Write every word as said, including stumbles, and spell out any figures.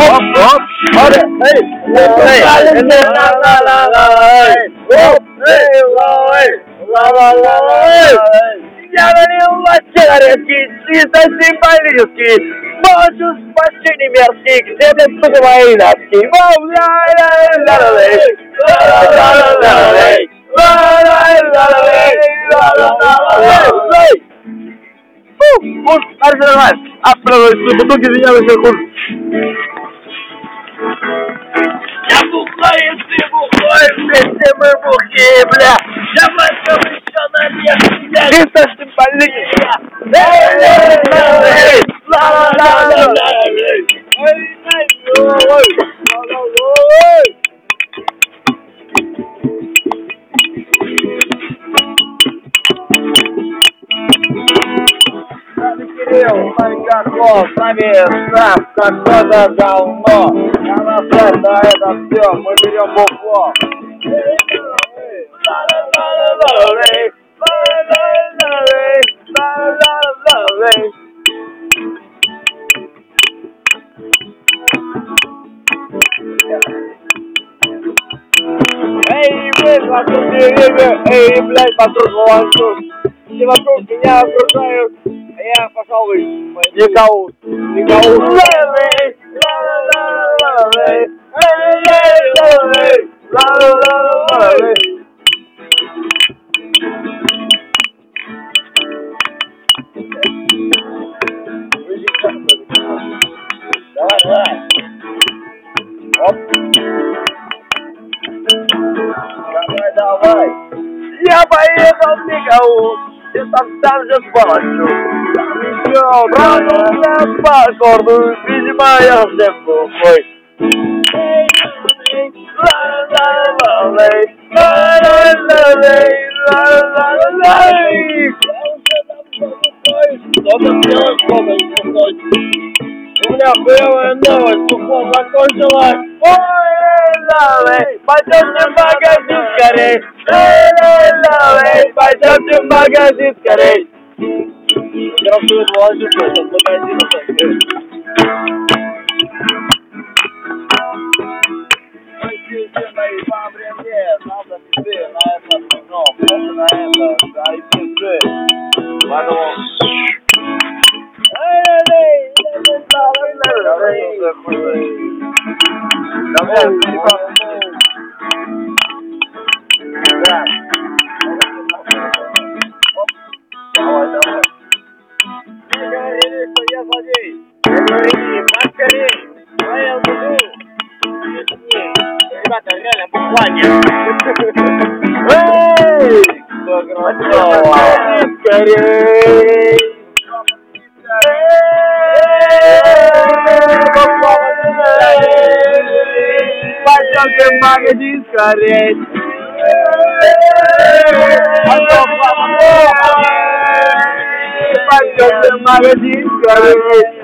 Hop, hop, hop, hey, hey, la la la la, hop, hey, la la la la. Я налил лачарки, чисто символически, можешь почти не мерзкий, где блядь, сука, мои носки. Воу, ла-ла-ла-ла-лей, ла-ла-ла-ла-лей, ла-ла-ла-ла-лей, ла-ла-ла-ла-лей. Курс, Арсенал, отправляйся, бутылки, меня еще курс. Я бухой, ты бухой, вместе мы бухи, бля. Я возьму еще на месте, бля. Чисто символически. Эй-эй-эй-эй, ла-ла-ла-ла-ла-эй. Эй-эй-эй-эй, ла-ла-ла-эй. Кирилл, с нами Карпов, с нами Сам, как что-то давно. Я насрать на это все, мы берем бухло. Эй, блядь, вокруг деревья, эй, блядь, вокруг волонцов. Все вокруг меня окружают, а я, пожалуй, никого, никого. Давай, давай. Оп. Давай, давай. Я поехал в Никау, и там, там же спалочу. Там еще брану по городу, видимо, я всем бухой. Ла-ла-ла-лей, ла-ла-ла-лей, ла-ла-ла-лей. Что там делать, сколько не бухой? У меня хуевая новость, бухло закончилось. Ой-ла-лей, пойдемте в магазин скорей. Эй-ла-лей, пойдемте в магазин скорей. Я рассказываю, молодец, что в магазине скорей. Все мои побремне, надо тебе на это кино, просто на это, да и ты, поэтому... Эй-эй-эй, эй-эй-эй, давай, да. Давай, давай. Все говорили, что я злодей. Все говорили, поскорей. А я буду. Ребята, реально буквально. Эй! Кто красава? Скорей! Пойдемте в магазин скорей! Пойдемте в магазин скорей!